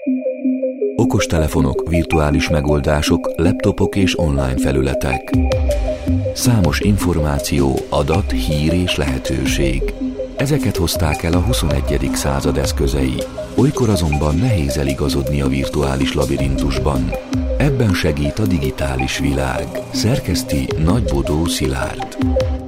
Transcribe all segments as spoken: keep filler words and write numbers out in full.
Okostelefonok, virtuális megoldások, laptopok és online felületek. Számos információ, adat, hír és lehetőség. Ezeket hozták el a huszonegyedik század eszközei. Olykor azonban nehéz eligazodni a virtuális labirintusban. Ebben segít a digitális világ. Szerkeszti Nagybodó Szilárd.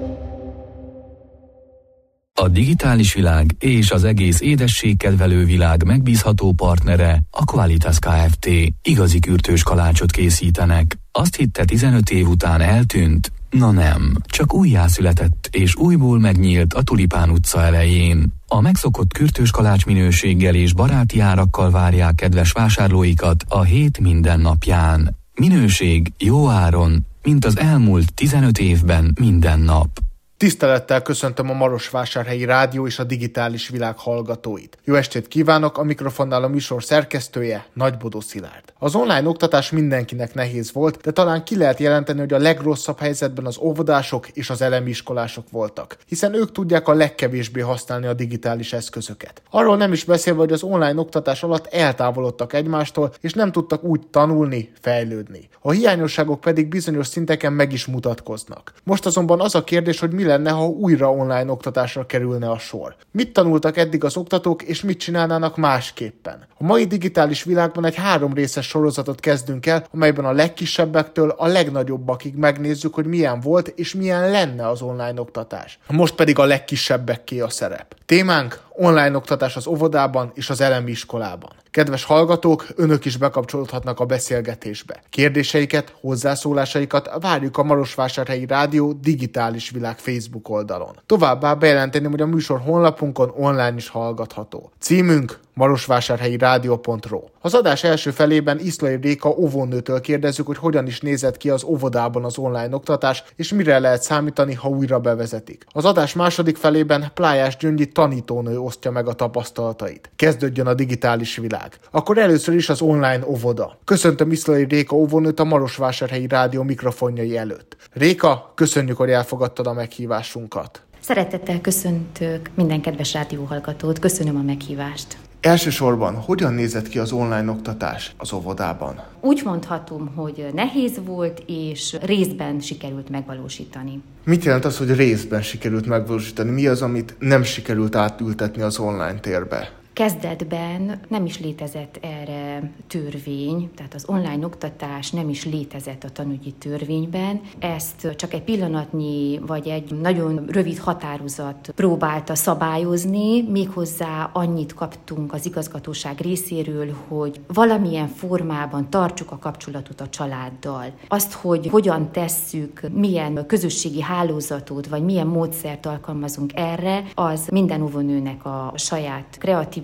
A digitális világ és az egész édességkedvelő világ megbízható partnere a Qualitas Kft. Igazi kürtős kalácsot készítenek. Azt hitte tizenöt év után eltűnt? Na nem, csak újjászületett és újból megnyílt a Tulipán utca elején. A megszokott kürtős kalács minőséggel és baráti árakkal várják kedves vásárlóikat a hét minden napján. Minőség jó áron, mint az elmúlt tizenöt évben minden nap. Tisztelettel köszöntöm a Marosvásárhelyi Rádió és a digitális világ hallgatóit. Jó estét kívánok, a mikrofonnál a műsor szerkesztője, Nagybodó Szilárd. Az online oktatás mindenkinek nehéz volt, de talán ki lehet jelenteni, hogy a legrosszabb helyzetben az óvodások és az elemi iskolások voltak, hiszen ők tudják a legkevésbé használni a digitális eszközöket. Arról nem is beszélve, hogy az online oktatás alatt eltávolodtak egymástól, és nem tudtak úgy tanulni, fejlődni. A hiányosságok pedig bizonyos szinteken meg is mutatkoznak. Most azonban az a kérdés, hogy mi lenne, ha újra online oktatásra kerülne a sor. Mit tanultak eddig az oktatók, és mit csinálnának másképpen? A mai digitális világban egy három részes sorozatot kezdünk el, amelyben a legkisebbektől a legnagyobbakig megnézzük, hogy milyen volt és milyen lenne az online oktatás. Most pedig a legkisebbekké a szerep. Témánk: online oktatás az óvodában és az elemi iskolában. Kedves hallgatók, önök is bekapcsolódhatnak a beszélgetésbe. Kérdéseiket, hozzászólásaikat várjuk a Marosvásárhelyi Rádió digitális világ Facebook oldalon. Továbbá bejelenteném, hogy a műsor honlapunkon online is hallgatható. Címünk marosvásárhelyi rádió pont ro. Az adás első felében Iszlai Réka óvónőtől kérdezzük, hogy hogyan is nézett ki az óvodában az online oktatás, és mire lehet számítani, ha újra bevezetik. Az adás második felében Plájás Gyöngyi tanítónő osztja meg a tapasztalatait. Kezdődjön a digitális világ. Akkor először is az online óvoda. Köszöntöm Iszlai Réka óvónőt a Marosvásárhelyi Rádió mikrofonjai előtt. Réka, köszönjük, hogy elfogadtad a meghívásunkat. Szeretettel köszöntök minden kedves rádióhallgatót, köszönöm a meghívást. Elsősorban hogyan nézett ki az online oktatás az óvodában? Úgy mondhatom, hogy nehéz volt, és részben sikerült megvalósítani. Mit jelent az, hogy részben sikerült megvalósítani? Mi az, amit nem sikerült átültetni az online térbe? Kezdetben nem is létezett erre törvény, tehát az online oktatás nem is létezett a tanügyi törvényben. Ezt csak egy pillanatnyi, vagy egy nagyon rövid határozat próbálta szabályozni, méghozzá annyit kaptunk az igazgatóság részéről, hogy valamilyen formában tartsuk a kapcsolatot a családdal. Azt, hogy hogyan tesszük, milyen közösségi hálózatot, vagy milyen módszert alkalmazunk erre, az minden óvónőnek a saját kreatív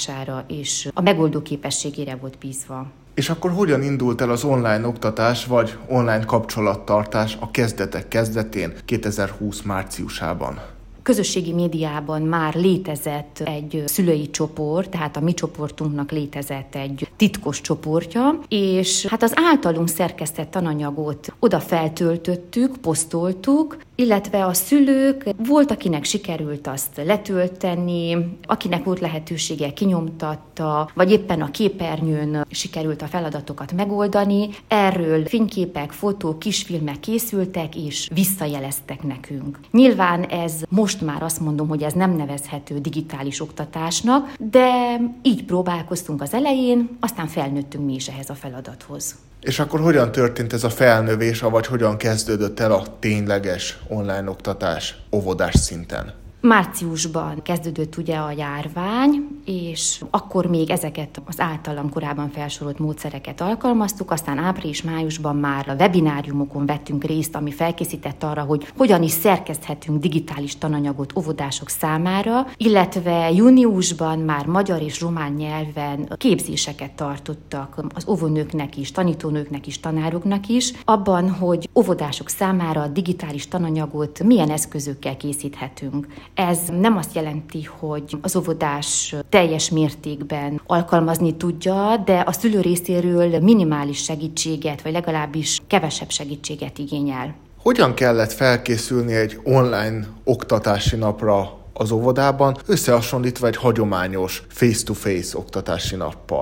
és a megoldó képességére volt bízva. És akkor hogyan indult el az online oktatás vagy online kapcsolattartás a kezdetek kezdetén kétezer-húsz márciusában? Közösségi médiában már létezett egy szülői csoport, tehát a mi csoportunknak létezett egy titkos csoportja, és hát az általunk szerkesztett tananyagot oda feltöltöttük, posztoltuk, illetve a szülők, volt, akinek sikerült azt letölteni, akinek volt lehetősége, kinyomtatta, vagy éppen a képernyőn sikerült a feladatokat megoldani. Erről fényképek, fotók, kisfilmek készültek, és visszajeleztek nekünk. Nyilván ez most már azt mondom, hogy ez nem nevezhető digitális oktatásnak, de így próbálkoztunk az elején, aztán felnőttünk mi is ehhez a feladathoz. És akkor hogyan történt ez a felnövés, vagy hogyan kezdődött el a tényleges online oktatás óvodás szinten? Márciusban kezdődött ugye a járvány, és akkor még ezeket az általam korábban felsorolt módszereket alkalmaztuk, aztán április-májusban már a webináriumokon vettünk részt, ami felkészített arra, hogy hogyan is szerkeszthetünk digitális tananyagot óvodások számára, illetve júniusban már magyar és román nyelven képzéseket tartottak az óvónőknek is, tanítónőknek is, tanároknak is, abban, hogy óvodások számára a digitális tananyagot milyen eszközökkel készíthetünk. Ez nem azt jelenti, hogy az óvodás teljes mértékben alkalmazni tudja, de a szülő részéről minimális segítséget, vagy legalábbis kevesebb segítséget igényel. Hogyan kellett felkészülni egy online oktatási napra az óvodában, összehasonlítva egy hagyományos face-to-face oktatási nappal?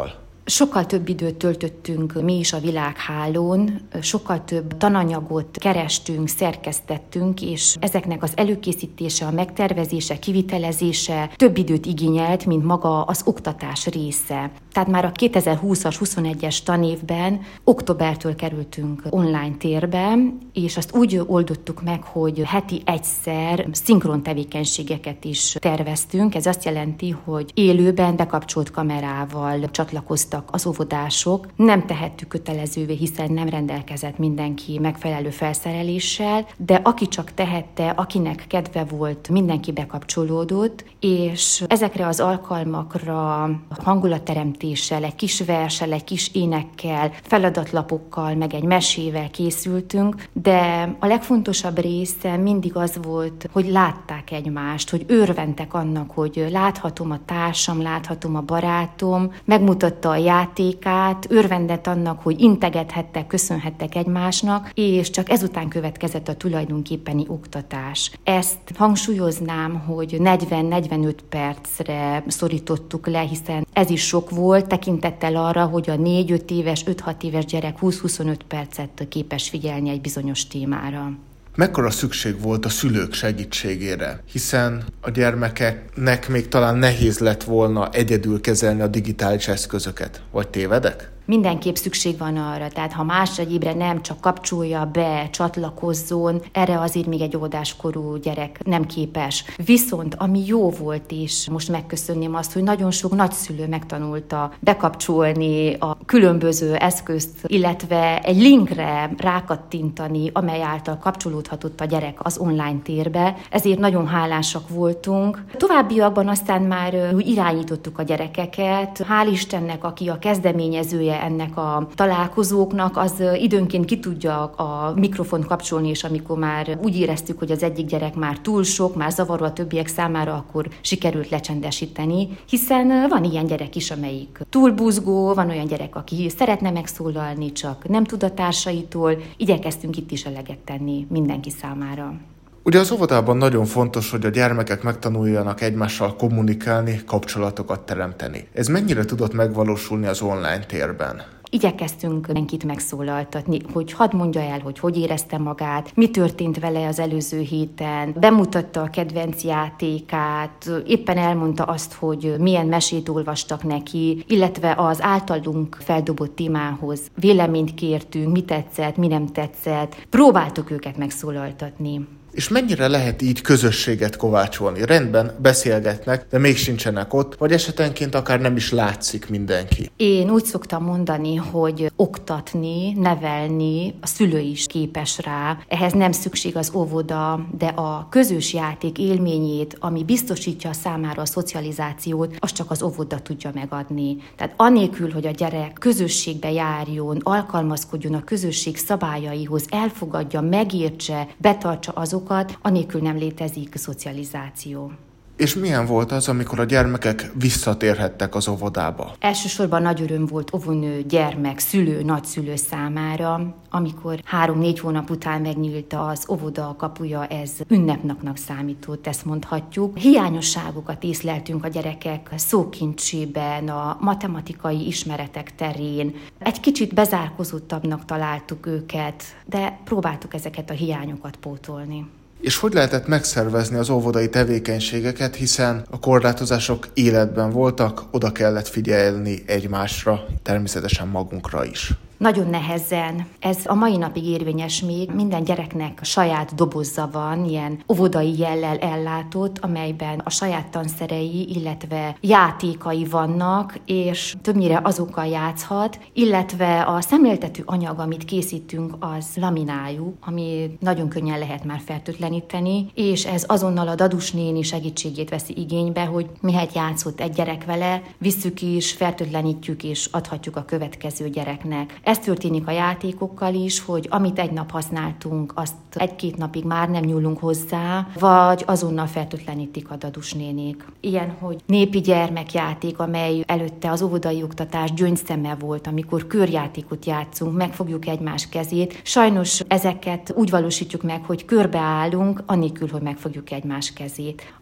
Sokkal több időt töltöttünk mi is a világhálón, sokkal több tananyagot kerestünk, szerkesztettünk, és ezeknek az előkészítése, a megtervezése, kivitelezése több időt igényelt, mint maga az oktatás része. Tehát már a kétezer-húszas, huszonegyes tanévben októbertől kerültünk online térbe, és azt úgy oldottuk meg, hogy heti egyszer szinkron tevékenységeket is terveztünk. Ez azt jelenti, hogy élőben bekapcsolt kamerával csatlakoztunk az óvodások. Nem tehettük kötelezővé, hiszen nem rendelkezett mindenki megfelelő felszereléssel, de aki csak tehette, akinek kedve volt, mindenki bekapcsolódott, és ezekre az alkalmakra hangulatteremtéssel, egy kis verssel, egy kis énekkel, feladatlapokkal, meg egy mesével készültünk, de a legfontosabb része mindig az volt, hogy látták egymást, hogy örventek annak, hogy láthatom a társam, láthatom a barátom, megmutatta a játékát, örvendett annak, hogy integethettek, köszönhettek egymásnak, és csak ezután következett a tulajdonképpeni oktatás. Ezt hangsúlyoznám, hogy negyven-negyvenöt percre szorítottuk le, hiszen ez is sok volt, tekintettel arra, hogy a négy-öt éves, öt-hat éves gyerek húsz-huszonöt percet képes figyelni egy bizonyos témára. Mekkora szükség volt a szülők segítségére, hiszen a gyermekeknek még talán nehéz lett volna egyedül kezelni a digitális eszközöket, vagy tévedek? Mindenképp szükség van arra, tehát ha más egyébre nem, csak kapcsolja be, csatlakozzon, erre azért még egy óvodáskorú gyerek nem képes. Viszont ami jó volt, és most megköszönném azt, hogy nagyon sok nagyszülő megtanulta bekapcsolni a különböző eszközt, illetve egy linkre rákattintani, amely által kapcsolódhatott a gyerek az online térbe, ezért nagyon hálásak voltunk. Továbbiakban aztán már úgy irányítottuk a gyerekeket, hál' Istennek, aki a kezdeményezője ennek a találkozóknak, az időnként ki tudja a mikrofont kapcsolni, és amikor már úgy éreztük, hogy az egyik gyerek már túl sok, már zavaró a többiek számára, akkor sikerült lecsendesíteni, hiszen van ilyen gyerek is, amelyik túl buzgó, van olyan gyerek, aki szeretne megszólalni, csak nem tud a társaitól, igyekeztünk itt is eleget tenni mindenki számára. Ugye az óvodában nagyon fontos, hogy a gyermekek megtanuljanak egymással kommunikálni, kapcsolatokat teremteni. Ez mennyire tudott megvalósulni az online térben? Igyekeztünk mindenkit megszólaltatni, hogy hadd mondja el, hogy hogy érezte magát, mi történt vele az előző héten, bemutatta a kedvenc játékát, éppen elmondta azt, hogy milyen mesét olvastak neki, illetve az általunk feldobott témához véleményt kértünk, mi tetszett, mi nem tetszett, próbáltuk őket megszólaltatni. És mennyire lehet így közösséget kovácsolni? Rendben, beszélgetnek, de még sincsenek ott, vagy esetenként akár nem is látszik mindenki. Én úgy szoktam mondani, hogy oktatni, nevelni, a szülő is képes rá. Ehhez nem szükség az óvoda, de a közös játék élményét, ami biztosítja a számára a szocializációt, azt csak az óvoda tudja megadni. Tehát anélkül, hogy a gyerek közösségbe járjon, alkalmazkodjon a közösség szabályaihoz, elfogadja, megértse, betartsa azokat, anélkül nem létezik szocializáció. És milyen volt az, amikor a gyermekek visszatérhettek az óvodába? Elsősorban nagy öröm volt óvónő, gyermek, szülő, nagyszülő számára, amikor három-négy hónap után megnyílt az óvoda kapuja, ez ünnepnapnak számított, ezt mondhatjuk. Hiányosságokat észleltünk a gyerekek szókincsében, a matematikai ismeretek terén. Egy kicsit bezárkozottabbnak találtuk őket, de próbáltuk ezeket a hiányokat pótolni. És hogy lehetett megszervezni az óvodai tevékenységeket, hiszen a korlátozások életben voltak, oda kellett figyelni egymásra, természetesen magunkra is. Nagyon nehezen. Ez a mai napig érvényes még. Minden gyereknek saját dobozza van, ilyen óvodai jellel ellátott, amelyben a saját tanszerei, illetve játékai vannak, és többnyire azokkal játszhat, illetve a szemléltető anyag, amit készítünk, az lamináljuk, ami nagyon könnyen lehet már fertőtleníteni, és ez azonnal a dadus néni segítségét veszi igénybe, hogy mihelyt játszott egy gyerek vele, visszük is, fertőtlenítjük és adhatjuk a következő gyereknek. Ez történik a játékokkal is, hogy amit egy nap használtunk, azt egy-két napig már nem nyúlunk hozzá, vagy azonnal fertőtlenítik a dadus nénik. Ilyen, hogy népi gyermekjáték, amely előtte az óvodai oktatás gyöngyszeme volt, amikor körjátékot játszunk, megfogjuk egymás kezét. Sajnos ezeket úgy valósítjuk meg, hogy körbeállunk, anélkül, hogy megfogjuk egymás kezét.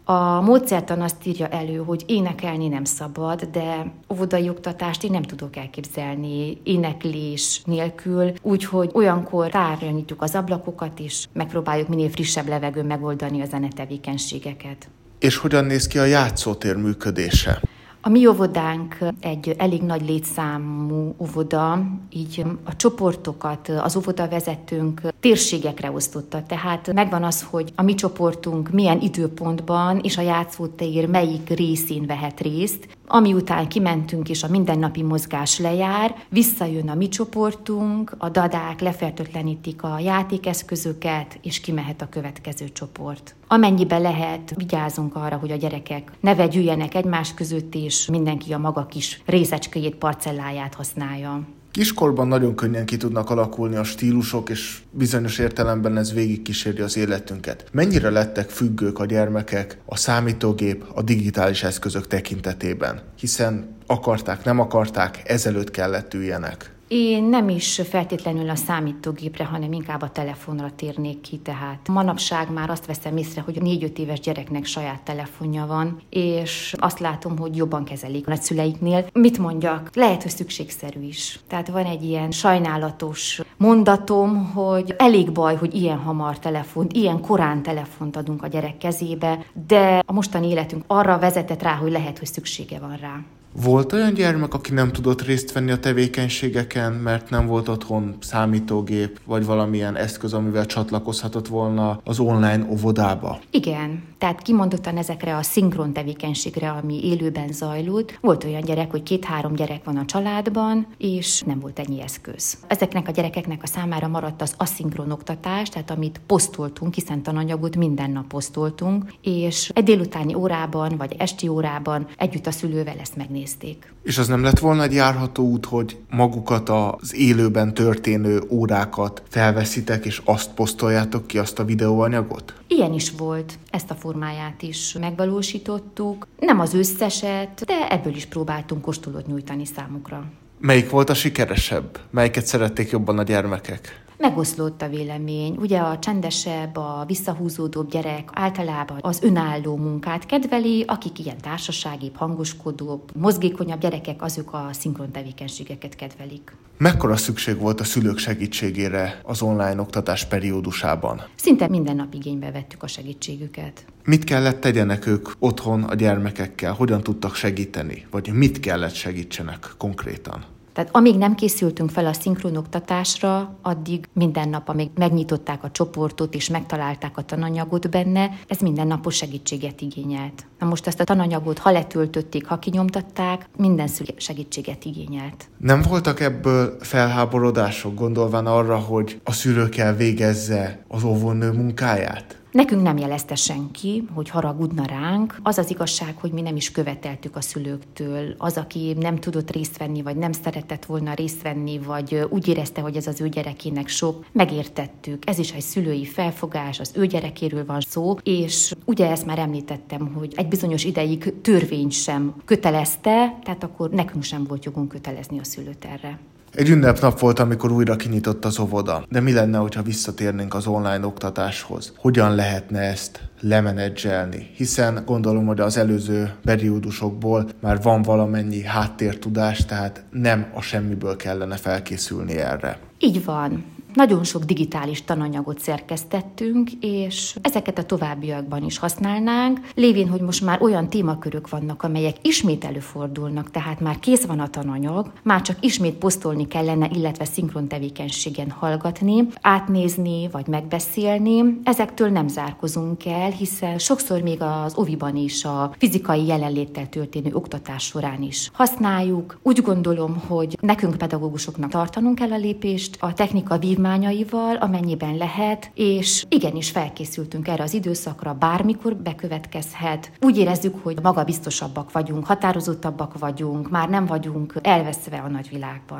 A módszertan azt írja elő, hogy énekelni nem szabad, de óvodai oktatást én nem tudok elképzelni éneklés nélkül, úgyhogy olyankor tárgyalítjuk az ablakokat, és megpróbáljuk minél frissebb levegőn megoldani a zenetevékenységeket. És hogyan néz ki a játszótér működése? A mi óvodánk egy elég nagy létszámú óvoda, így a csoportokat az óvodavezetőnk térségekre osztotta. Tehát megvan az, hogy a mi csoportunk milyen időpontban és a játszótér melyik részén vehet részt. Ami után kimentünk és a mindennapi mozgás lejár, visszajön a mi csoportunk, a dadák lefertőtlenítik a játékeszközöket, és kimehet a következő csoport. Amennyiben lehet, vigyázunk arra, hogy a gyerekek ne vegyüljenek egymás között, és mindenki a maga kis részecskéjét, parcelláját használja. Kiskorban nagyon könnyen ki tudnak alakulni a stílusok, és bizonyos értelemben ez végigkíséri az életünket. Mennyire lettek függők a gyermekek a számítógép, a digitális eszközök tekintetében? Hiszen akarták, nem akarták, ezelőtt kellett üljenek. Én nem is feltétlenül a számítógépre, hanem inkább a telefonra térnék ki, tehát manapság már azt veszem észre, hogy négy-öt éves gyereknek saját telefonja van, és azt látom, hogy jobban kezelik a nagyszüleiknél. Mit mondjak? Lehet, hogy szükségszerű is. Tehát van egy ilyen sajnálatos mondatom, hogy elég baj, hogy ilyen hamar telefont, ilyen korán telefont adunk a gyerek kezébe, de a mostani életünk arra vezetett rá, hogy lehet, hogy szüksége van rá. Volt olyan gyermek, aki nem tudott részt venni a tevékenységeken, mert nem volt otthon számítógép, vagy valamilyen eszköz, amivel csatlakozhatott volna az online óvodába? Igen, tehát kimondottan ezekre a szinkron tevékenységre, ami élőben zajlott. Volt olyan gyerek, hogy két-három gyerek van a családban, és nem volt ennyi eszköz. Ezeknek a gyerekeknek a számára maradt az aszinkron oktatás, tehát amit posztoltunk, hiszen tananyagot minden nap posztoltunk, és egy délutáni órában, vagy esti órában együtt a szülővel ezt megnézték. És az nem lett volna egy járható út, hogy magukat az élőben történő órákat felveszitek, és azt posztoljátok ki, azt a videóanyagot? Ilyen is volt, ezt a formáját is megvalósítottuk. Nem az összeset, de ebből is próbáltunk kóstolót nyújtani számukra. Melyik volt a sikeresebb? Melyiket szerették jobban a gyermekek? Megoszlott a vélemény. Ugye a csendesebb, a visszahúzódóbb gyerek általában az önálló munkát kedveli, akik ilyen társaságibb, hangoskodóbb, mozgékonyabb gyerekek, azok a szinkron tevékenységeket kedvelik. Mekkora szükség volt a szülők segítségére az online oktatás periódusában? Szinte minden nap igénybe vettük a segítségüket. Mit kellett tegyenek ők otthon a gyermekekkel? Hogyan tudtak segíteni? Vagy mit kellett segítsenek konkrétan? Tehát amíg nem készültünk fel a szinkron oktatásra, addig minden nap, amíg megnyitották a csoportot és megtalálták a tananyagot benne, ez mindennapos segítséget igényelt. Na most ezt a tananyagot, ha letöltötték, ha kinyomtatták, minden szülő segítséget igényelt. Nem voltak ebből felháborodások, gondolván arra, hogy a szülő kell végezze az óvónő munkáját? Nekünk nem jelezte senki, hogy haragudna ránk. Az az igazság, hogy mi nem is követeltük a szülőktől. Az, aki nem tudott részt venni, vagy nem szeretett volna részt venni, vagy úgy érezte, hogy ez az ő gyerekének sok, megértettük. Ez is egy szülői felfogás, az ő gyerekéről van szó, és ugye ezt már említettem, hogy egy bizonyos ideig törvény sem kötelezte, tehát akkor nekünk sem volt jogunk kötelezni a szülőt erre. Egy ünnepnap volt, amikor újra kinyitott az óvoda. De mi lenne, hogyha visszatérnénk az online oktatáshoz? Hogyan lehetne ezt lemenedzselni? Hiszen gondolom, hogy az előző periódusokból már van valamennyi háttértudás, tehát nem a semmiből kellene felkészülni erre. Így van. Nagyon sok digitális tananyagot szerkesztettünk, és ezeket a továbbiakban is használnánk, lévén, hogy most már olyan témakörök vannak, amelyek ismét előfordulnak, tehát már kész van a tananyag, már csak ismét posztolni kellene, illetve szinkron tevékenységen hallgatni, átnézni vagy megbeszélni. Ezektől nem zárkozunk el, hiszen sokszor még az oviban is a fizikai jelenléttel történő oktatás során is használjuk. Úgy gondolom, hogy nekünk pedagógusoknak tartanunk kell a lépést, a technika vív amennyiben lehet, és igenis felkészültünk erre az időszakra, bármikor bekövetkezhet. Úgy érezzük, hogy magabiztosabbak vagyunk, határozottabbak vagyunk, már nem vagyunk elveszve a nagyvilágban.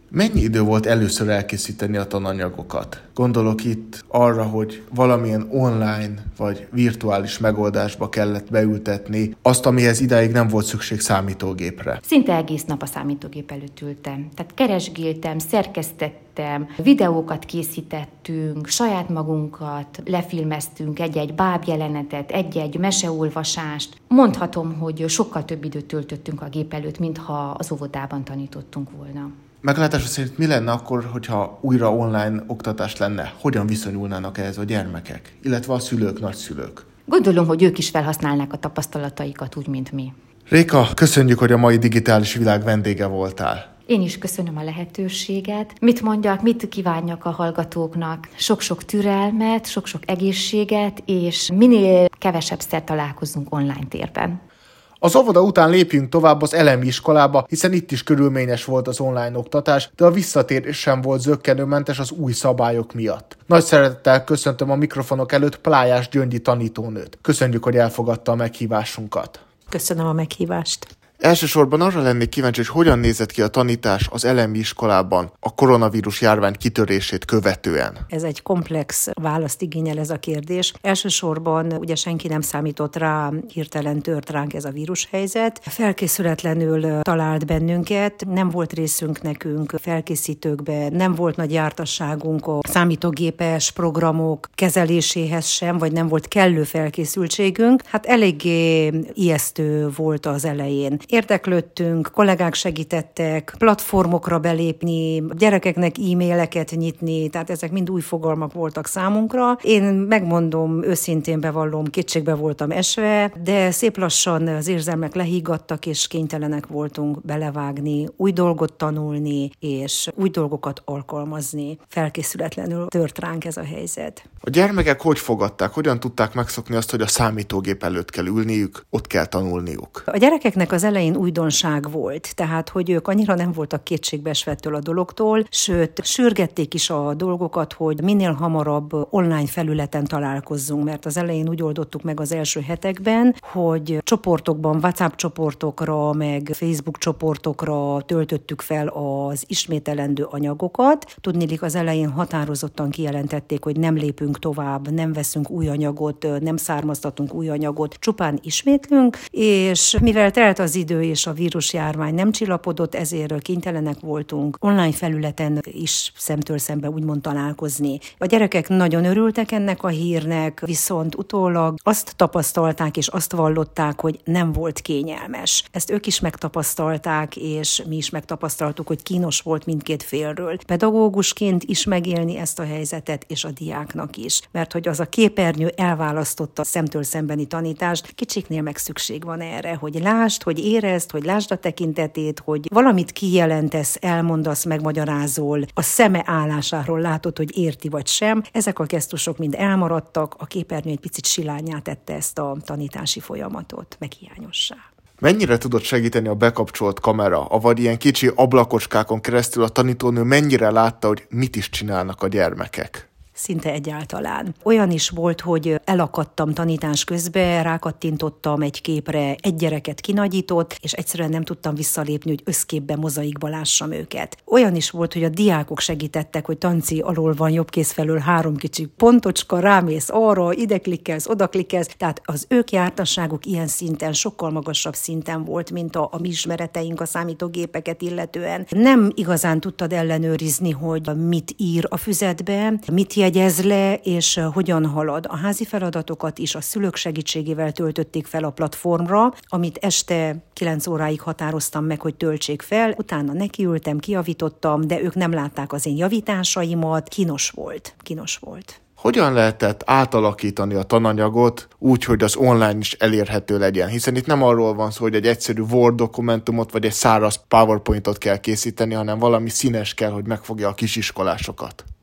Mennyi idő volt először elkészíteni a tananyagokat? Gondolok itt arra, hogy valamilyen online vagy virtuális megoldásba kellett beültetni azt, amihez idáig nem volt szükség számítógépre. Szinte egész nap a számítógép előtt ültem. Tehát keresgéltem, szerkesztettem, videókat készítettünk, saját magunkat lefilmeztünk, egy-egy bábjelenetet, egy-egy meseolvasást. Mondhatom, hogy sokkal több időt töltöttünk a gép előtt, mintha az óvodában tanítottunk volna. Meglátása szerint mi lenne akkor, hogyha újra online oktatás lenne? Hogyan viszonyulnának ehhez a gyermekek, illetve a szülők, nagyszülők? Gondolom, hogy ők is felhasználnák a tapasztalataikat úgy, mint mi. Réka, köszönjük, hogy a mai digitális világ vendége voltál. Én is köszönöm a lehetőséget. Mit mondjak, mit kívánjak a hallgatóknak? Sok-sok türelmet, sok-sok egészséget, és minél kevesebbszer találkozunk online térben. Az óvoda után lépjünk tovább az elemi iskolába, hiszen itt is körülményes volt az online oktatás, de a visszatérés sem volt zökkenőmentes az új szabályok miatt. Nagy szeretettel köszöntöm a mikrofonok előtt Plájás Gyöngyi tanítónőt. Köszönjük, hogy elfogadta a meghívásunkat. Köszönöm a meghívást. Elsősorban arra lennék kíváncsi, hogy hogyan nézett ki a tanítás az elemi iskolában a koronavírus járvány kitörését követően. Ez egy komplex választ igényel ez a kérdés. Elsősorban ugye senki nem számított rá, hirtelen tört ránk ez a vírushelyzet. Felkészületlenül talált bennünket, nem volt részünk nekünk felkészítőkbe, nem volt nagy jártasságunk a számítógépes programok kezeléséhez sem, vagy nem volt kellő felkészültségünk. Hát eléggé ijesztő volt az elején. Érdeklődtünk, kollégák segítettek, platformokra belépni, gyerekeknek e-maileket nyitni, tehát ezek mind új fogalmak voltak számunkra. Én megmondom, őszintén bevallom, kétségbe voltam esve, de szép lassan az érzelmek lehiggadtak, és kénytelenek voltunk belevágni, új dolgot tanulni, és új dolgokat alkalmazni. Felkészületlenül tört ránk ez a helyzet. A gyermekek hogy fogadták, hogyan tudták megszokni azt, hogy a számítógép előtt kell ülniük, ott kell tanulniuk? A gyerekeknek az elején újdonság volt, tehát hogy ők annyira nem voltak kétségbeesve ettől a dologtól, sőt, sürgették is a dolgokat, hogy minél hamarabb online felületen találkozzunk, mert az elején úgy oldottuk meg az első hetekben, hogy csoportokban, WhatsApp csoportokra, meg Facebook csoportokra töltöttük fel az ismételendő anyagokat. Tudniillik, az elején határozottan kijelentették, hogy nem lépünk tovább, nem veszünk új anyagot, nem származtatunk új anyagot, csupán ismétlünk, és mivel telt az idő és a vírusjárvány nem csillapodott, ezért kénytelenek voltunk online felületen is szemtől szembe úgymond találkozni. A gyerekek nagyon örültek ennek a hírnek, viszont utólag azt tapasztalták és azt vallották, hogy nem volt kényelmes. Ezt ők is megtapasztalták, és mi is megtapasztaltuk, hogy kínos volt mindkét félről. Pedagógusként is megélni ezt a helyzetet, és a diáknak is. Mert hogy az a képernyő elválasztotta a szemtől szembeni tanítást, kicsiknél meg szükség van erre, hogy lásd, hogy érezd, hogy lásd a tekintetét, hogy valamit kijelentesz, elmondasz, megmagyarázol, a szeme állásáról látod, hogy érti vagy sem. Ezek a gesztusok mind elmaradtak, a képernyő egy picit silányá tette ezt a tanítási folyamatot, meg hiányossá. Mennyire tudott segíteni a bekapcsolt kamera, avagy ilyen kicsi ablakocskákon keresztül a tanítónő mennyire látta, hogy mit is csinálnak a gyermekek? Szinte egyáltalán. Olyan is volt, hogy elakadtam tanítás közben, rákattintottam egy képre, egy gyereket kinagyított, és egyszerűen nem tudtam visszalépni, hogy összképben, mozaikba lássam őket. Olyan is volt, hogy a diákok segítettek, hogy tanci, alól van jobb kéz felől három kicsi pontocska, rámész arra, ide klikkelsz, oda klikkelsz, tehát az ők jártasságuk ilyen szinten, sokkal magasabb szinten volt, mint a, a mi ismereteink a számítógépeket illetően. Nem igazán tudtad ellenőrizni, hogy mit ír a füzetbe, mit jegyez le, és hogyan halad. A házi feladatokat is a szülők segítségével töltötték fel a platformra, amit este kilenc óráig határoztam meg, hogy töltsék fel, utána nekiültem, kijavítottam, de ők nem látták az én javításaimat, kínos volt, kínos volt. Hogyan lehetett átalakítani a tananyagot úgy, hogy az online is elérhető legyen? Hiszen itt nem arról van szó, hogy egy egyszerű Word dokumentumot vagy egy száraz PowerPointot kell készíteni, hanem valami színes kell, hogy megfogja a kisiskolásokat.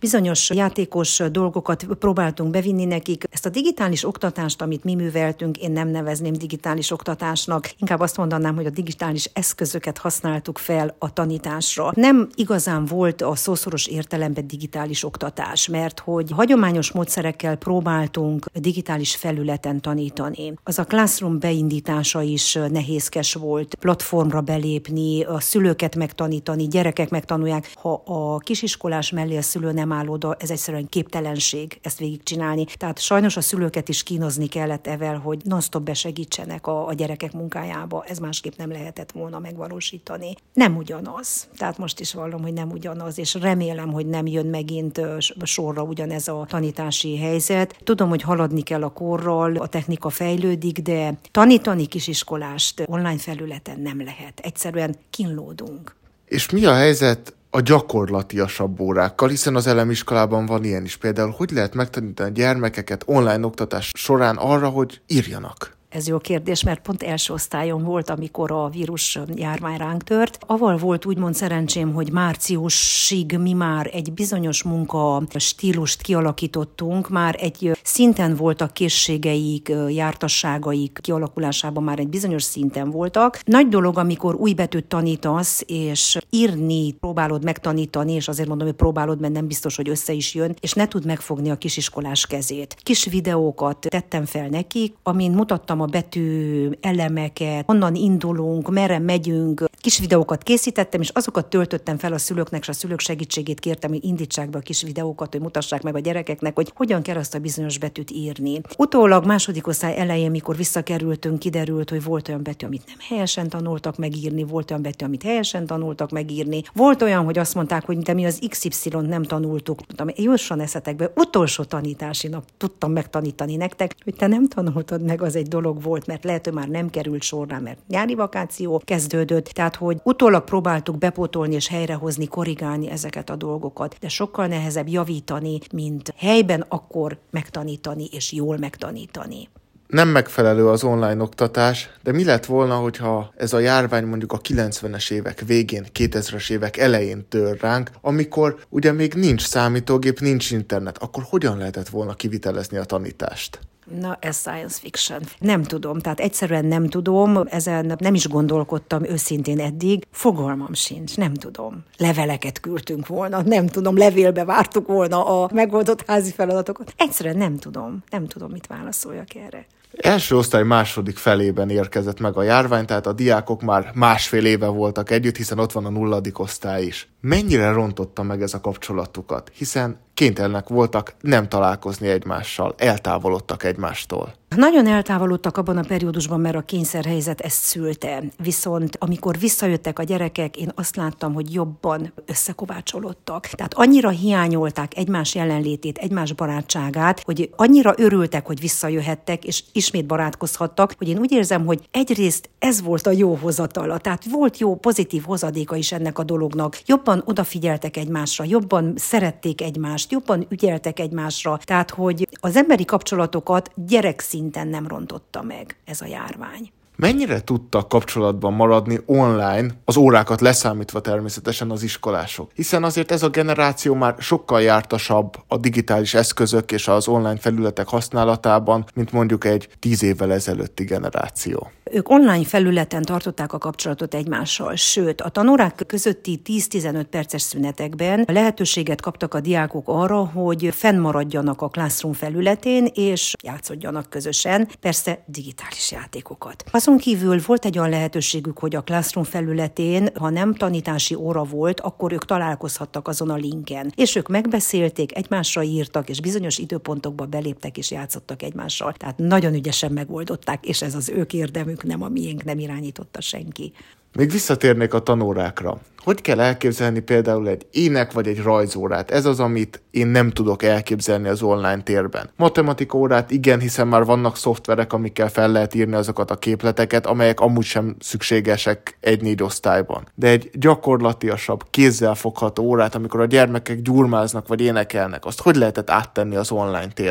bizonyos játékos dolgokat próbáltunk bevinni nekik. Ezt a digitális oktatást, amit mi műveltünk, én nem nevezném digitális oktatásnak, inkább azt mondanám, hogy a digitális eszközöket használtuk fel a tanításra. Nem igazán volt a szószoros értelemben digitális oktatás, mert hogy hagyományos módszerekkel próbáltunk digitális felületen tanítani. Az a Classroom beindítása is nehézkes volt, platformra belépni, a szülőket megtanítani, gyerekek megtanulják. Ha a kisiskolás mellé a szülő nem áll oda, ez egyszerűen képtelenség ezt végigcsinálni. Tehát sajnos a szülőket is kínozni kellett evel, hogy non-stop besegítsenek a, a gyerekek munkájába. Ez másképp nem lehetett volna megvalósítani. Nem ugyanaz. Tehát most is vallom, hogy nem ugyanaz, és remélem, hogy nem jön megint sorra ugyanez a tanítási helyzet. Tudom, hogy haladni kell a korral, a technika fejlődik, de tanítani kisiskolást online felületen nem lehet. Egyszerűen kínlódunk. És mi a helyzet a gyakorlatiasabb órákkal, hiszen az elemiskolában van ilyen is. Például hogy lehet megtanítani a gyermekeket online oktatás során arra, hogy írjanak? Ez jó kérdés, mert pont első osztályon volt, amikor a vírus járvány ránk tört. Avval volt úgymond szerencsém, hogy márciusig mi már egy bizonyos munka stílust kialakítottunk, már egy szinten voltak készségeik, jártasságaik kialakulásában már egy bizonyos szinten voltak. Nagy dolog, amikor új betűt tanítasz, és írni próbálod megtanítani, és azért mondom, hogy próbálod, mert nem biztos, hogy össze is jön, és ne tud megfogni a kisiskolás kezét. Kis videókat tettem fel nekik, amin mutattam a betű elemeket, honnan indulunk, merre megyünk. Kis videókat készítettem, és azokat töltöttem fel a szülőknek, és a szülők segítségét kértem, hogy indítsák be a kis videókat, hogy mutassák meg a gyerekeknek, hogy hogyan kell azt a bizonyos betűt írni. Utólag második osztály elején, mikor visszakerültünk, kiderült, hogy volt olyan betű, amit nem helyesen tanultak megírni, volt olyan betű, amit helyesen tanultak megírni. Volt olyan, hogy azt mondták, hogy de mi az iksz ipszilont nem tanultuk. Jósan eszetek be, utolsó tanítási nap tudtam megtanítani nektek, hogy te nem tanultad meg, az egy dolog volt, mert lehet, hogy már nem került sorra, mert nyári vakáció kezdődött, tehát hogy utólag próbáltuk bepótolni és helyrehozni, korrigálni ezeket a dolgokat, de sokkal nehezebb javítani, mint helyben akkor megtanítani és jól megtanítani. Nem megfelelő az online oktatás, de mi lett volna, hogyha ez a járvány mondjuk a kilencvenes évek végén, kétezres évek elején tör ránk, amikor ugye még nincs számítógép, nincs internet, akkor hogyan lehetett volna kivitelezni a tanítást? Na, ez science fiction. Nem tudom, tehát egyszerűen nem tudom, ezen nem is gondolkodtam őszintén eddig, fogalmam sincs, nem tudom. Leveleket küldtünk volna, nem tudom, levélbe vártuk volna a megoldott házi feladatokat. Egyszerűen nem tudom, nem tudom, mit válaszoljak erre. Első osztály második felében érkezett meg a járvány, tehát a diákok már másfél éve voltak együtt, hiszen ott van a nulladik osztály is. Mennyire rontotta meg ez a kapcsolatukat? Hiszen kénytelenek voltak nem találkozni egymással, eltávolodtak egymástól. Nagyon eltávolodtak abban a periódusban, mert a kényszerhelyzet ezt szülte. Viszont amikor visszajöttek a gyerekek, én azt láttam, hogy jobban összekovácsolódtak. Tehát annyira hiányolták egymás jelenlétét, egymás barátságát, hogy annyira örültek, hogy visszajöhettek, és ismét barátkozhattak, hogy én úgy érzem, hogy egyrészt ez volt a jó hozatala. Tehát volt jó, pozitív hozadéka is ennek a dolognak. Jobban odafigyeltek egymásra, jobban szerették egymást, jobban ügyeltek egymásra. Tehát, hogy az emberi kapcsolatokat gyerekszinten nem rontotta meg ez a járvány. Mennyire tudtak kapcsolatban maradni online, az órákat leszámítva természetesen az iskolások? Hiszen azért ez a generáció már sokkal jártasabb a digitális eszközök és az online felületek használatában, mint mondjuk egy tíz évvel ezelőtti generáció. Ők online felületen tartották a kapcsolatot egymással, sőt, a tanórák közötti tíz-tizenöt perces szünetekben lehetőséget kaptak a diákok arra, hogy fennmaradjanak a Classroom felületén, és játszodjanak közösen, persze digitális játékokat. Azon kívül volt egy olyan lehetőségük, hogy a Classroom felületén, ha nem tanítási óra volt, akkor ők találkozhattak azon a linken. És ők megbeszélték, egymásra írtak, és bizonyos időpontokba beléptek és játszottak egymással. Tehát nagyon ügyesen megoldották, és ez az ők érdemük, nem a miénk, nem irányította senki. Még visszatérnék a tanórákra. Hogy kell elképzelni például egy ének vagy egy rajzórát? Ez az, amit én nem tudok elképzelni az online térben. Matematika órát igen, hiszen már vannak szoftverek, amikkel fel lehet írni azokat a képleteket, amelyek amúgy sem szükségesek egy-négy osztályban. De egy gyakorlatiasabb, kézzelfogható órát, amikor a gyermekek gyurmáznak vagy énekelnek, azt hogy lehetett áttenni az online térbe?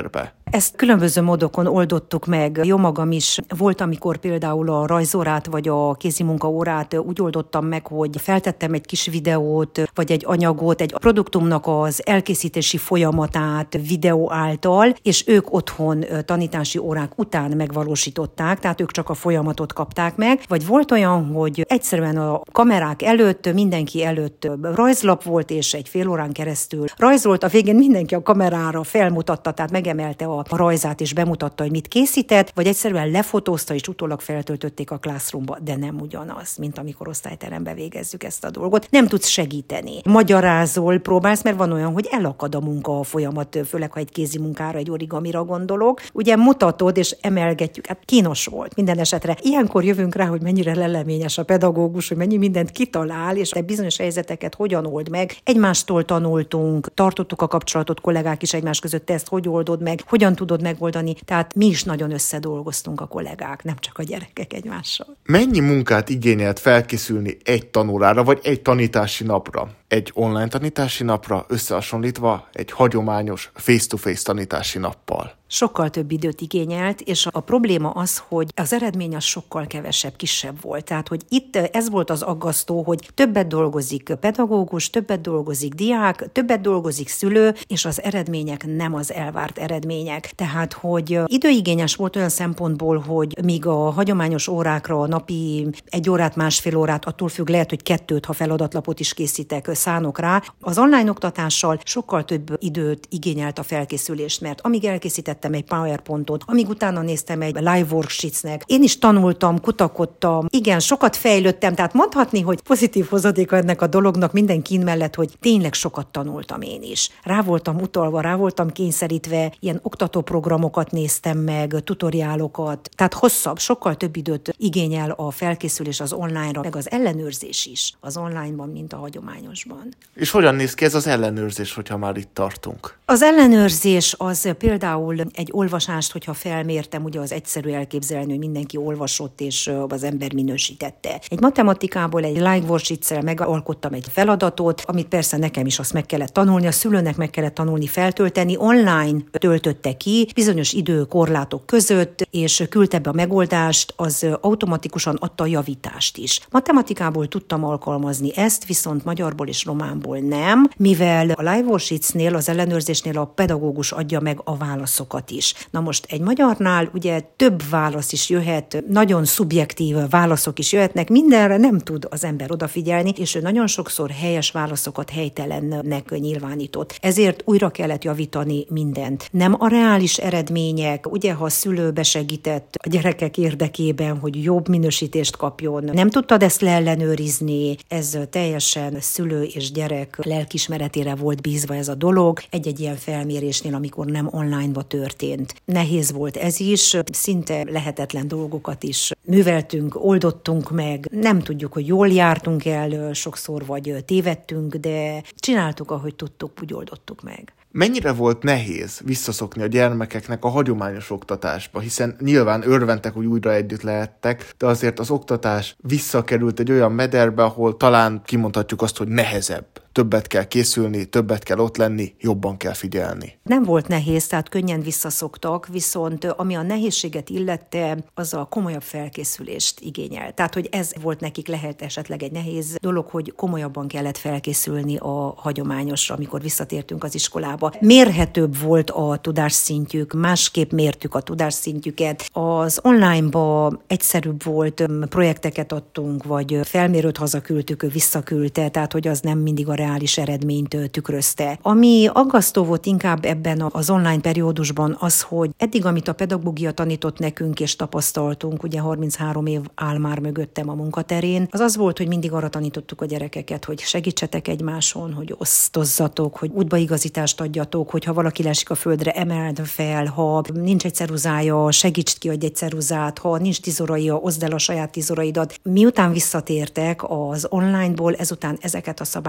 Ezt különböző módokon oldottuk meg. Jó magam is volt, amikor például a rajzórát vagy a kézimunkaórát úgy oldottam meg, hogy feltettem egy kis videót, vagy egy anyagot, egy produktumnak az elkészítési folyamatát videó által, és ők otthon tanítási órák után megvalósították, tehát ők csak a folyamatot kapták meg. Vagy volt olyan, hogy egyszerűen a kamerák előtt, mindenki előtt rajzlap volt, és egy fél órán keresztül rajzolt. A végén mindenki a kamerára felmutatta, tehát megemelte a a rajzát és bemutatta, hogy mit készített, vagy egyszerűen lefotózta és utólag feltöltötték a Classroomba, de nem ugyanaz, mint amikor osztályterembe végezzük ezt a dolgot. Nem tudsz segíteni. Magyarázol, próbálsz, mert van olyan, hogy elakad a munka a folyamat, főleg ha egy kézi munkára, egy origamira gondolok. Ugye mutatod és emelgetjük, hát kínos volt minden esetre. Ilyenkor jövünk rá, hogy mennyire leleményes a pedagógus, hogy mennyi mindent kitalál, és bizonyos helyzeteket hogyan old meg. Egymástól tanultunk, tartottuk a kapcsolatot, kollégák is egymás között, te ezt hogy oldod meg, hogyan tudod megoldani, tehát mi is nagyon összedolgoztunk a kollégák, nem csak a gyerekek egymással. Mennyi munkát igényelt felkészülni egy tanórára, vagy egy tanítási napra? Egy online tanítási napra összehasonlítva egy hagyományos face-to-face tanítási nappal? Sokkal több időt igényelt, és a probléma az, hogy az eredmény az sokkal kevesebb, kisebb volt. Tehát, hogy itt ez volt az aggasztó, hogy többet dolgozik pedagógus, többet dolgozik diák, többet dolgozik szülő, és az eredmények nem az elvárt eredmények. Tehát, hogy időigényes volt olyan szempontból, hogy míg a hagyományos órákra napi egy órát, másfél órát, attól függ, lehet, hogy kettőt, ha feladatlapot is készítek, szánok rá. Az online oktatással sokkal több időt igényelt a felkészülést, mert amíg elkészítettem egy PowerPointot, amíg utána néztem egy live worksheetsnek, én is tanultam, kutakodtam, igen, sokat fejlődtem, tehát mondhatni, hogy pozitív hozadéka ennek a dolognak minden kín mellett, hogy tényleg sokat tanultam én is. Rá voltam utalva, rá voltam kényszerítve, ilyen oktatóprogramokat néztem meg, tutoriálokat, tehát hosszabb, sokkal több időt igényel a felkészülés az online-ra, meg az ellenőrzés is az online-ban, mint a hagyományosban. És hogyan néz ki ez az ellenőrzés, hogyha már itt tartunk? Az ellenőrzés az például egy olvasást, hogyha felmértem, ugye az egyszerű elképzelni, hogy mindenki olvasott és az ember minősítette. Egy matematikából egy live worksheetszel megalkottam egy feladatot, amit persze nekem is azt meg kellett tanulni, a szülőnek meg kellett tanulni feltölteni, online töltötte ki, bizonyos időkorlátok között, és küldte be a megoldást, az automatikusan adta a javítást is. Matematikából tudtam alkalmazni ezt, viszont magyarból és románból nem, mivel a live worksheetsnél, az ellenőrzésnél a pedagógus adja meg a válaszokat is. Na most egy magyarnál ugye több válasz is jöhet, nagyon szubjektív válaszok is jöhetnek, mindenre nem tud az ember odafigyelni, és ő nagyon sokszor helyes válaszokat helytelennek nyilvánított. Ezért újra kellett javítani mindent. Nem a reális eredmények, ugye ha a szülő besegített a gyerekek érdekében, hogy jobb minősítést kapjon, nem tudtad ezt leellenőrizni, ez teljesen szülő és gyerek lelkismeretére volt bízva ez a dolog, egy-egy ilyen felmérésnél, amikor nem online-ba történt. Nehéz volt ez is, szinte lehetetlen dolgokat is műveltünk, oldottunk meg, nem tudjuk, hogy jól jártunk el sokszor, vagy tévedtünk, de csináltuk, ahogy tudtuk, úgy oldottuk meg. Mennyire volt nehéz visszaszokni a gyermekeknek a hagyományos oktatásba, hiszen nyilván örventek, hogy újra együtt lehettek, de azért az oktatás visszakerült egy olyan mederbe, ahol talán kimondhatjuk azt, hogy nehezebb. Többet kell készülni, többet kell ott lenni, jobban kell figyelni. Nem volt nehéz, tehát könnyen visszaszoktak, viszont ami a nehézséget illette, az a komolyabb felkészülést igényel. Tehát, hogy ez volt nekik lehet esetleg egy nehéz dolog, hogy komolyabban kellett felkészülni a hagyományosra, amikor visszatértünk az iskolába. Mérhetőbb volt a tudásszintjük, másképp mértük a tudásszintjüket. Az online-ba egyszerűbb volt, projekteket adtunk, vagy felmérőt hazaküldtük, ő visszaküldte, tehát hogy az nem mindig a reális eredményt tükrözte. Ami aggasztó volt inkább ebben az online periódusban az, hogy eddig, amit a pedagógia tanított nekünk és tapasztaltunk, ugye harminchárom év áll már mögöttem a munkaterén, az az volt, hogy mindig arra tanítottuk a gyerekeket, hogy segítsetek egymáson, hogy osztozzatok, hogy útbaigazítást adjatok, hogy ha valaki lesik a földre, emeld fel, ha nincs egy ceruzája, segítsd ki, adj egy ceruzát, ha nincs tízoraia, oszd el a saját tízoraidat. Miután visszatértek az onlineból, ezután ezeket a szabályokat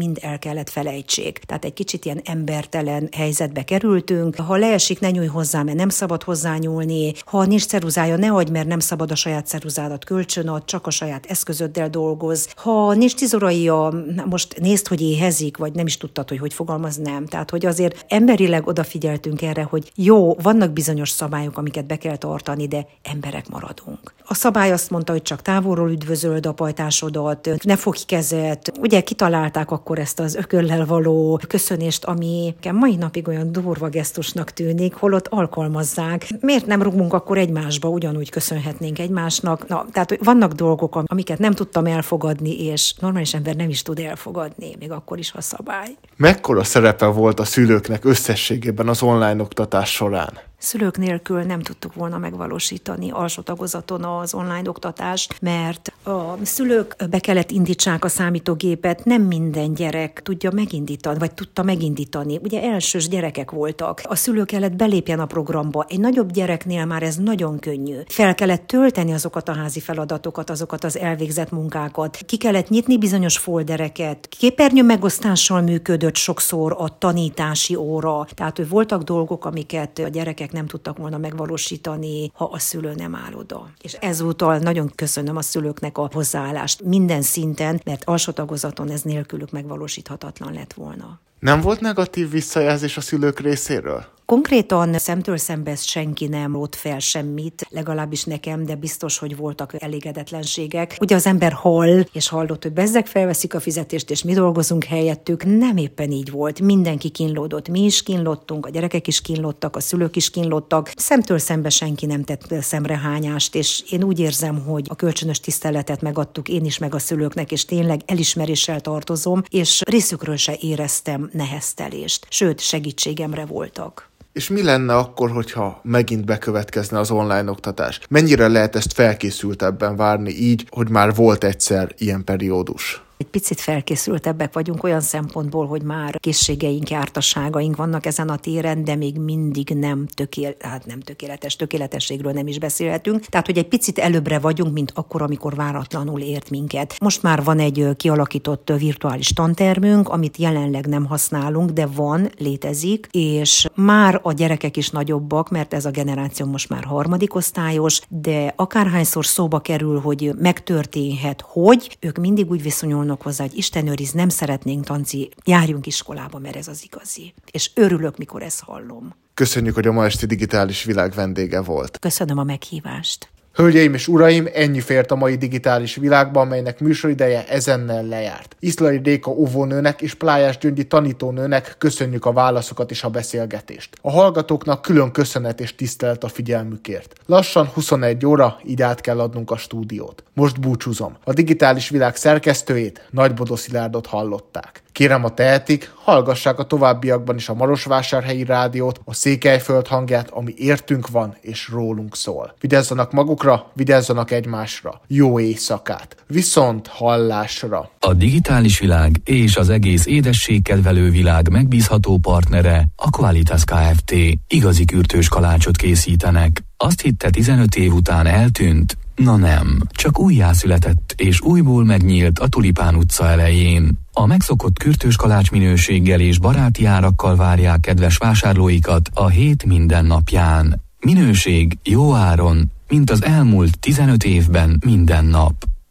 mind el kellett felejtsék. Tehát egy kicsit ilyen embertelen helyzetbe kerültünk. Ha leesik, ne nyújj hozzá, mert nem szabad hozzányúlni. Ha nincs ceruzája, ne adj, mert nem szabad a saját ceruzádat kölcsön ad, csak a saját eszközöddel dolgoz. Ha nincs tizuraija, most nézd, hogy éhezik, vagy nem is tudtad, hogy hogy fogalmaz, nem. Tehát, hogy azért emberileg odafigyeltünk erre, hogy jó, vannak bizonyos szabályok, amiket be kell tartani, de emberek maradunk. A szabály azt mondta, hogy csak távolról üdvözöld a pajtásodat, ne fogj kezet. Ugye kitalálták akkor ezt az ököllel való köszönést, ami mai napig olyan durva gesztusnak tűnik, holott alkalmazzák. Miért nem rugunk akkor egymásba, ugyanúgy köszönhetnénk egymásnak? Na, tehát vannak dolgok, amiket nem tudtam elfogadni, és normális ember nem is tud elfogadni, még akkor is, ha szabály. Mekkora szerepe volt a szülőknek összességében az online oktatás során? Szülők nélkül nem tudtuk volna megvalósítani alsó tagozaton az online oktatást, mert a szülők be kellett indítsák a számítógépet, nem minden gyerek tudja megindítani, vagy tudta megindítani. Ugye elsős gyerekek voltak. A szülő kellett belépjen a programba. Egy nagyobb gyereknél már ez nagyon könnyű. Fel kellett tölteni azokat a házi feladatokat, azokat az elvégzett munkákat. Ki kellett nyitni bizonyos foldereket. Képernyő megosztással működött sokszor a tanítási óra. Tehát, hogy voltak dolgok, amiket a gyerekek nem tudtak volna megvalósítani, ha a szülő nem áll oda. És ezúttal nagyon köszönöm a szülőknek a hozzáállást minden szinten, mert alsó tagozaton ez nélkülük megvalósíthatatlan lett volna. Nem volt negatív visszajelzés a szülők részéről? Konkrétan szemtől szembe ezt senki nem rótt fel semmit, legalábbis nekem, de biztos, hogy voltak elégedetlenségek. Ugye az ember hall, és hallott, hogy bezzeg felveszik a fizetést, és mi dolgozunk helyettük. Nem éppen így volt. Mindenki kínlódott. Mi is kínlottunk, a gyerekek is kínlottak, a szülők is kínlottak. Szemtől szembe senki nem tett szemrehányást, és én úgy érzem, hogy a kölcsönös tiszteletet megadtuk én is, meg a szülőknek, és tényleg elismeréssel tartozom, és részükről se éreztem neheztelést. Sőt, segítségemre voltak. És mi lenne akkor, hogyha megint bekövetkezne az online oktatás? Mennyire lehet ezt felkészültebben várni így, hogy már volt egyszer ilyen periódus? Egy picit felkészültebbek vagyunk olyan szempontból, hogy már készségeink, jártasságaink vannak ezen a téren, de még mindig nem tökéletes, hát nem tökéletes, tökéletességről nem is beszélhetünk. Tehát, hogy egy picit előbbre vagyunk, mint akkor, amikor váratlanul ért minket. Most már van egy kialakított virtuális tantermünk, amit jelenleg nem használunk, de van, létezik, és már a gyerekek is nagyobbak, mert ez a generáció most már harmadik osztályos, de akárhányszor szóba kerül, hogy megtörténhet, hogy ők mindig úgy viszonyulnak hozzá, hogy Isten őriz, nem szeretnénk, tanci, járjunk iskolába, mert ez az igazi. És örülök, mikor ezt hallom. Köszönjük, hogy a ma esti Digitális Világ vendége volt. Köszönöm a meghívást. Hölgyeim és uraim, ennyi fért a mai Digitális Világba, amelynek műsorideje ezennel lejárt. Iszlai Réka óvónőnek és Plájás Gyöngyi tanítónőnek köszönjük a válaszokat és a beszélgetést. A hallgatóknak külön köszönet és tisztelet a figyelmükért. Lassan huszonegy óra, így át kell adnunk a stúdiót. Most búcsúzom. A Digitális Világ szerkesztőjét, Nagybodó Szilárdot hallották. Kérem, ha tehetik, hallgassák a továbbiakban is a Marosvásárhelyi Rádiót, a Székelyföld hangját, ami értünk van és rólunk szól. Vigyázzanak magukra, vigyázzanak egymásra. Jó éjszakát! Viszont hallásra! A Digitális Világ és az egész édességkedvelő világ megbízható partnere a Qualitas Kft. Igazi kürtős kalácsot készítenek. Azt hitte tizenöt év után eltűnt? Na nem, csak újjászületett és újból megnyílt a Tulipán utca elején. A megszokott kürtős kalács minőséggel és baráti árakkal várják kedves vásárlóikat a hét minden napján. Minőség jó áron, mint az elmúlt tizenöt évben minden nap.